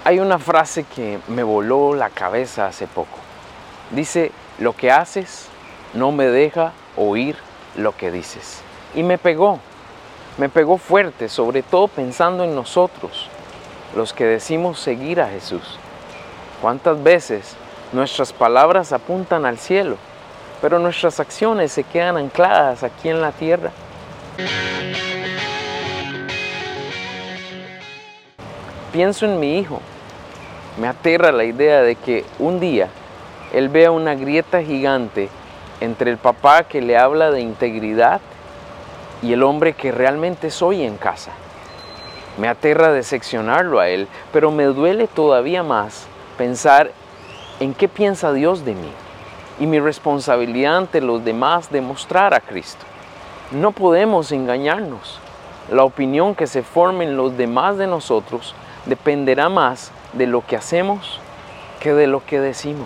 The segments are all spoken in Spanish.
Hay una frase que me voló la cabeza hace poco. Dice, lo que haces no me deja oír lo que dices. Y me pegó fuerte, sobre todo pensando en nosotros, los que decimos seguir a Jesús. ¿Cuántas veces nuestras palabras apuntan al cielo, pero nuestras acciones se quedan ancladas aquí en la tierra? Pienso en mi hijo. Me aterra la idea de que un día él vea una grieta gigante entre el papá que le habla de integridad y el hombre que realmente soy en casa. Me aterra decepcionarlo a él, pero me duele todavía más pensar en qué piensa Dios de mí y mi responsabilidad ante los demás de mostrar a Cristo. No podemos engañarnos. La opinión que se forme en los demás de nosotros dependerá más de lo que hacemos que de lo que decimos.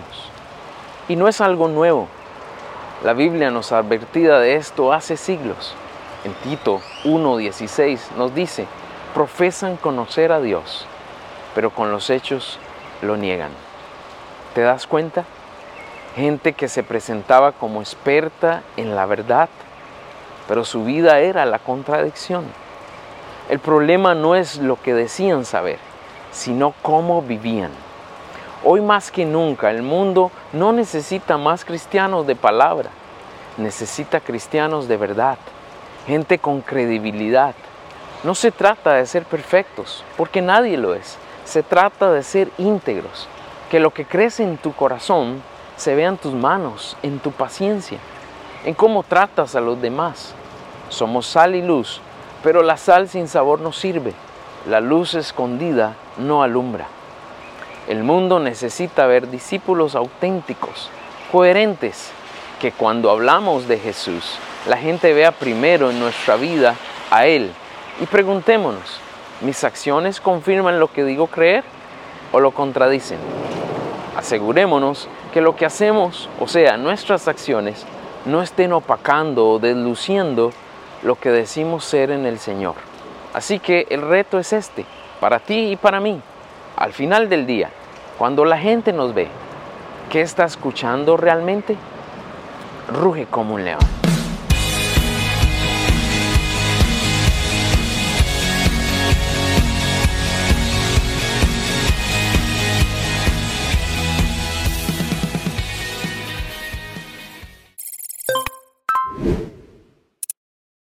Y no es algo nuevo. La Biblia nos advertía de esto hace siglos. En Tito 1:16 nos dice, profesan conocer a Dios, pero con los hechos lo niegan. ¿Te das cuenta? Gente que se presentaba como experta en la verdad, pero su vida era la contradicción. El problema no es lo que decían saber, sino cómo vivían. Hoy más que nunca el mundo no necesita más cristianos de palabra, necesita cristianos de verdad, gente con credibilidad. No se trata de ser perfectos, porque nadie lo es. Se trata de ser íntegros, que lo que crece en tu corazón se vea en tus manos, en tu paciencia, en cómo tratas a los demás. Somos sal y luz, pero la sal sin sabor no sirve. La luz escondida no alumbra. El mundo necesita ver discípulos auténticos, coherentes, que cuando hablamos de Jesús, la gente vea primero en nuestra vida a Él. Y preguntémonos, ¿mis acciones confirman lo que digo creer o lo contradicen? Asegurémonos que lo que hacemos, o sea, nuestras acciones, no estén opacando o desluciendo lo que decimos ser en el Señor. Así que el reto es este, para ti y para mí. Al final del día, cuando la gente nos ve, ¿qué está escuchando realmente? Ruge como un león.